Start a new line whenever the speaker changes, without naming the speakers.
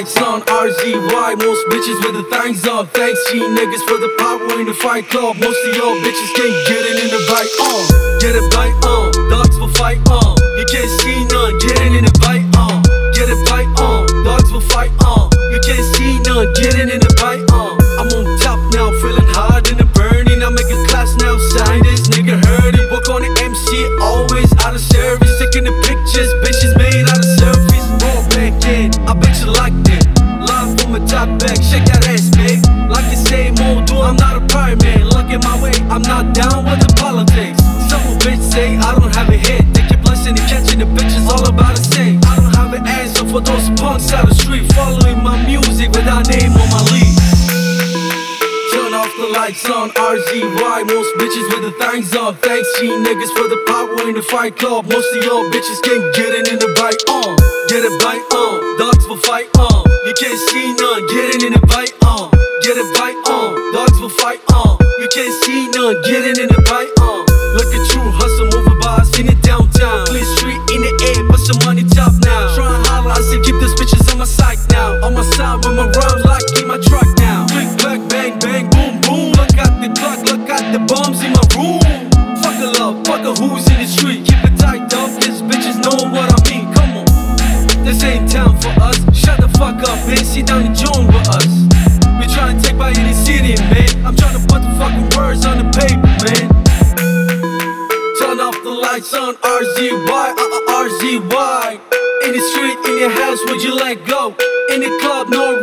lights on, RZY. Most bitches with the things on. Thanks G niggas for the power in the fight club. Most of y'all bitches can't get it in the bite on. Get a bite on, dogs will fight on. You can't see none, get it in the bite on. Get a bite on, dogs will fight on. You can't see none, get it in the bite on. I'm on top now, feeling hard in the burning. I make a class now, sign this nigga heard it. Work on the MC, always out of service. Taking the pictures, bitches made out of surface. Roll back in, I bet you liked it. Live from a top back, shake that ass, babe. Like you say, Modu, I'm not a pirate man. Look at my way, I'm not down with the politics. Some bitch say I don't have a hit. They keep blessing and catching the bitches all about the same. I don't have an answer for those punks out the street, following my music without name on my lead. Turn off the lights on, RZY. Most bitches with the things on. Thanks G niggas for the power in the fight club. Most of y'all bitches can't get it in the bite on. Get a bite on, dogs will fight on. You can't see none, get it in the bite on. Get a bite on, dogs will fight on. You can't see none, get it in the bite on. Look at you, hustle, move about, seen it downtown. Clean street in the air, put some money top now. Try and holler, I say keep those bitches on my side now. On my side with my rhymes like in my truck now. Click, clack, bang, bang, boom, boom. Look at the clock, look at the bombs in my room. Fuck a love, fuck a who's in the street. Keep it tight though, cause bitches know what I mean. Come on, this ain't time for us. Shut the fuck up, man, sit down and join with us. We tryna take by any city, man. I'm tryna put the fucking words on the paper, man. Turn off the lights on, RZY, RZY. In the street, in your house, would you let go? In the club, no